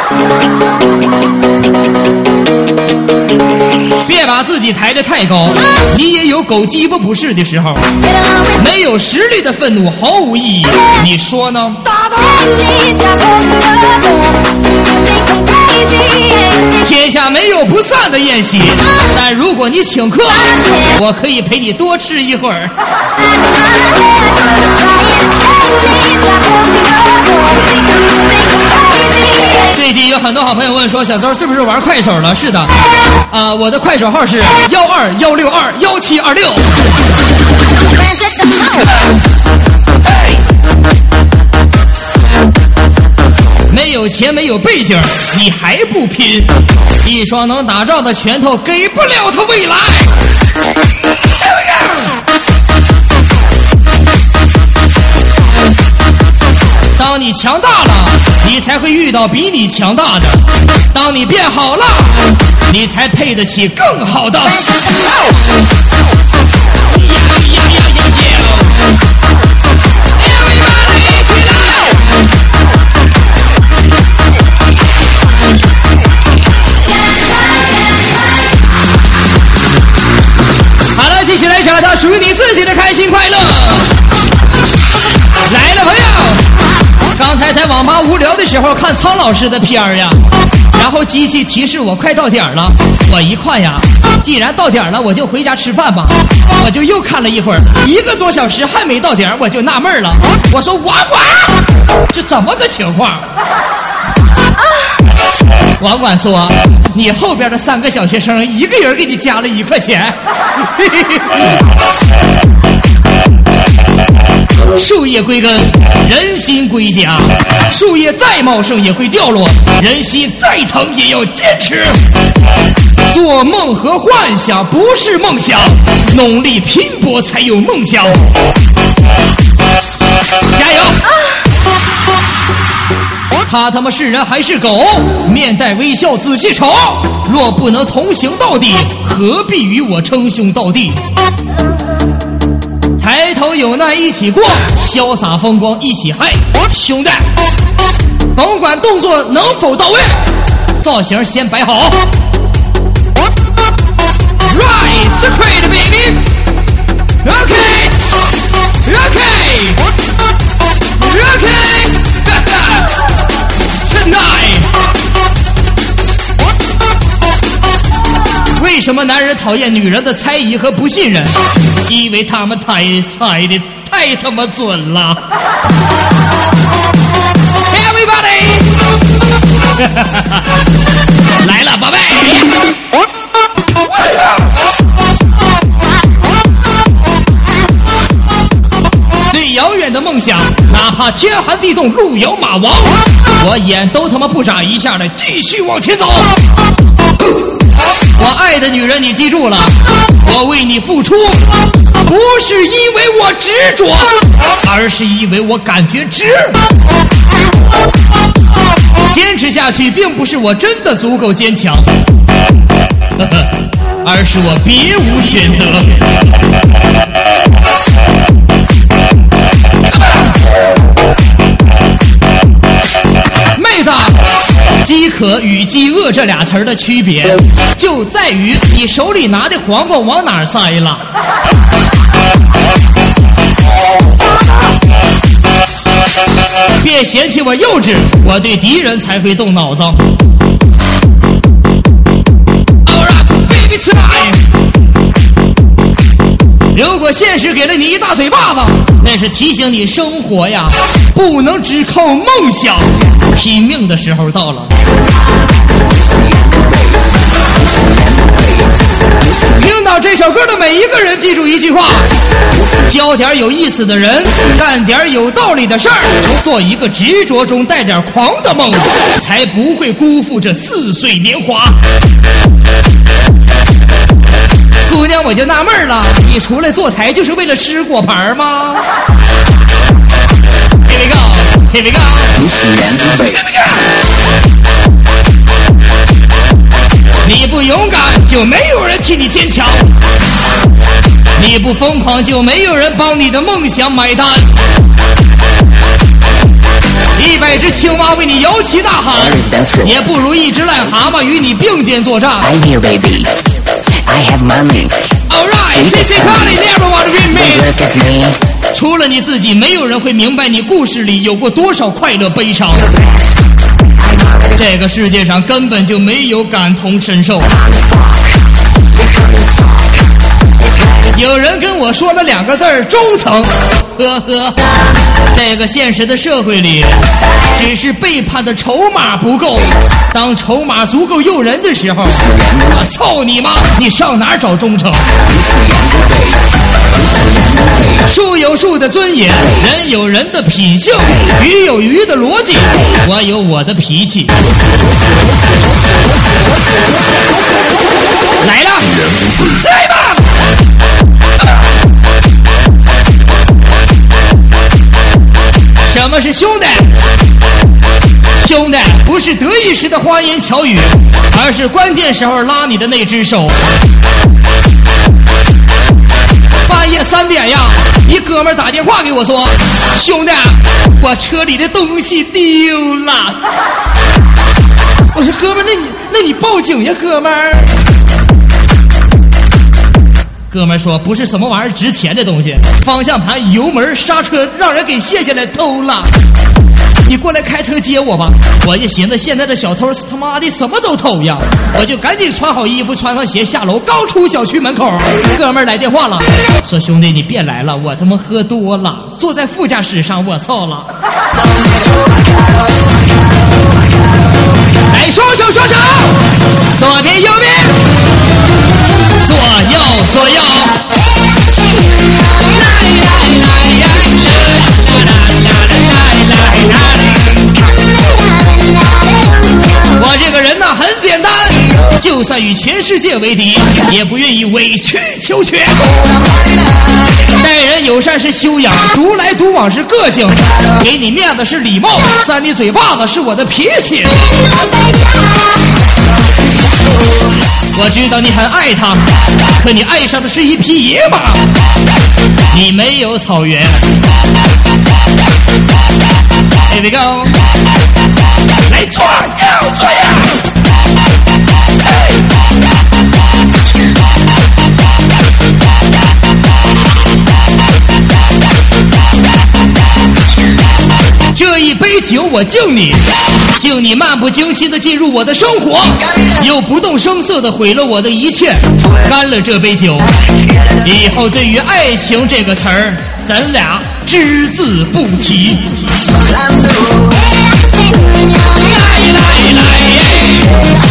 别把自己抬得太高，你也有狗鸡巴不是的时候。没有实力的愤怒毫无意义，你说呢？天下没有不散的宴席，但如果你请客，我可以陪你多吃一会儿。最近有很多好朋友问说，小周是不是玩快手了？是的，啊、呃，我的快手号是幺二幺六二幺七二六。没有钱没有背景，你还不拼？一双能打仗的拳头给不了他未来。当你强大了，你才会遇到比你强大的；当你变好了，你才配得起更好的。好了，继续来找到属于你自己的开心快乐。来了，朋友，刚才在网吧无聊的时候看苍老师的片儿呀，然后机器提示我快到点了，我一看呀，既然到点了，我就回家吃饭吧。我就又看了一会儿，一个多小时还没到点，我就纳闷了，我说王管，这怎么个情况？王管说，你后边的三个小学生一个人给你加了一块钱。树叶归根，人心归家。树叶再茂盛也会掉落，人心再疼也要坚持。做梦和幻想不是梦想，努力拼搏才有梦想。加油！他他妈是人还是狗？面带微笑仔细瞅，若不能同行到底，何必与我称兄道弟？抬头有难一起过，潇洒风光一起嗨。兄弟，甭管动作能否到位，造型先摆好。Right, secret, baby. Okay, okay, okay. Tonight. 为什么男人讨厌女人的猜疑和不信任？因为他们太猜的太他妈准了。Everybody， 来了，宝贝。最遥远的梦想，哪怕天寒地冻，路遥马亡，我眼都他妈不眨一下的继续往前走。我爱的女人，你记住了，我为你付出，不是因为我执着，而是因为我感觉值。坚持下去，并不是我真的足够坚强，呵呵，而是我别无选择。妹子，饥渴与饥饿这俩词儿的区别，就在于你手里拿的黄瓜往哪儿塞了。别嫌弃我幼稚，我对敌人才会动脑子。Alright, baby tonight. 使给了你一大嘴巴子，那是提醒你生活呀，不能只靠梦想，拼命的时候到了。听到这首歌的每一个人，记住一句话：交点有意思的人，干点有道理的事儿，做一个执着中带点狂的梦，才不会辜负这似水年华。姑娘，我就纳闷了，你出来坐台就是为了吃果盘吗 ？Here we go, here we go, here we go。你不勇敢，就没有人替你坚强；你不疯狂，就没有人帮你的梦想买单。一百只青蛙为你摇旗呐喊，也不如一只癞蛤蟆与你并肩作战。 I'm here, baby. I have money. All right, this is Connie, everyone with me. Look at me. 除了你自己，没有人会明白你故事里有过多少快乐悲伤。这个世界上根本就没有感同身受。有人跟我说了两个字儿忠诚，呵呵，这个现实的社会里，只是背叛的筹码不够。当筹码足够诱人的时候，我操你妈！你上哪儿找忠诚？树有树的尊严，人有人的品性，鱼有鱼的逻辑，我有我的脾气。来了，来吧！什么是兄弟？兄弟不是得意时的花言巧语，而是关键时候拉你的那只手。半夜三点呀，一哥们打电话给我说：“兄弟，我车里的东西丢了。”我说：“哥们，那你那你报警呀，哥们儿。”哥们说：“不是什么玩意儿值钱的东西，方向盘、油门、刹车让人给卸下来偷了。你过来开车接我吧。”我就寻思现在的小偷他妈的什么都偷呀，我就赶紧穿好衣服穿上鞋下楼，刚出小区门口，哥们来电话了，说：“兄弟你别来了，我他妈喝多了，坐在副驾驶上，我操了。”来双手双手，左边右边，左右左右。我这个人呢很简单，就算与全世界为敌，也不愿意委曲求全。待人友善是修养，独来独往是个性，给你面子是礼貌，扇你嘴巴子是我的脾气。我知道你很爱他，可你爱上的是一匹野马，你没有草原。Here we go， 来转右转呀！这一杯酒我敬你，敬你漫不经心的进入我的生活，又不动声色的毁了我的一切。干了这杯酒，以后对于爱情这个词儿，咱俩只字不提。来来来，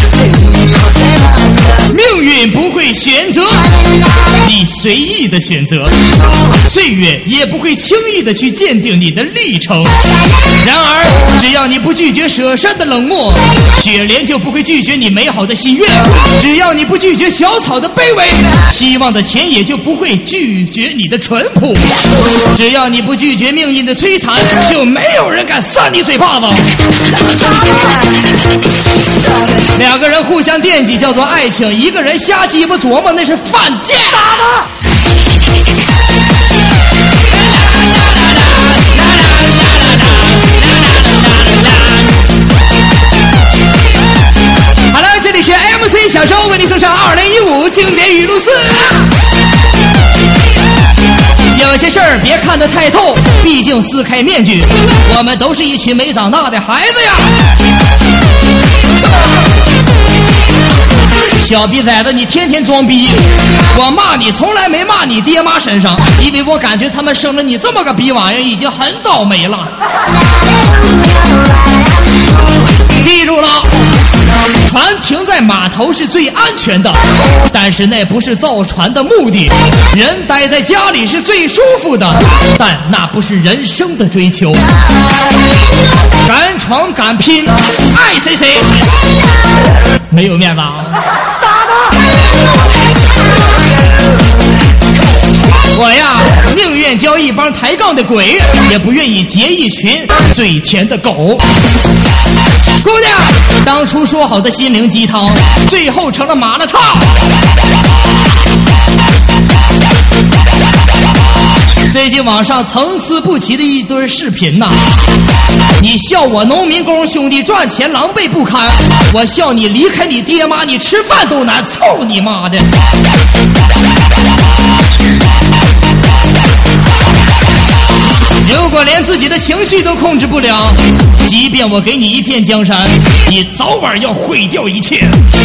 命运不会选择你随意的选择，岁月也不会轻易的去鉴定你的历程。然而只要你不拒绝舍身的冷漠，雪莲就不会拒绝你美好的心愿；只要你不拒绝小草的卑微，希望的田野就不会拒绝你的淳朴；只要你不拒绝命运的摧残，就没有人敢扇你嘴巴子。两个人互相惦记叫做爱情，一个人瞎鸡巴琢磨那是犯贱。好了，这里是 M C 小周为你送上二零一五经典语录四。有些事儿别看得太透，毕竟撕开面具，我们都是一群没长大的孩子呀。 小逼崽子，你天天装逼！我骂你从来没骂你爹妈身上，因为我感觉他们生了你这么个逼玩意儿已经很倒霉了。记住了，船停在码头是最安全的，但是那不是造船的目的。人待在家里是最舒服的，但那不是人生的追求。敢闯敢拼，爱谁谁，没有面子啊！打他！我呀，宁愿交一帮抬杠的鬼，也不愿意结一群嘴甜的狗。姑娘，当初说好的心灵鸡汤，最后成了麻辣烫。最近网上层次不齐的一堆视频呐、啊，你笑我农民工兄弟赚钱狼狈不堪，我笑你离开你爹妈，你吃饭都难，操你妈的！如果连自己的情绪都控制不了，即便我给你一片江山，你早晚要毁掉一切。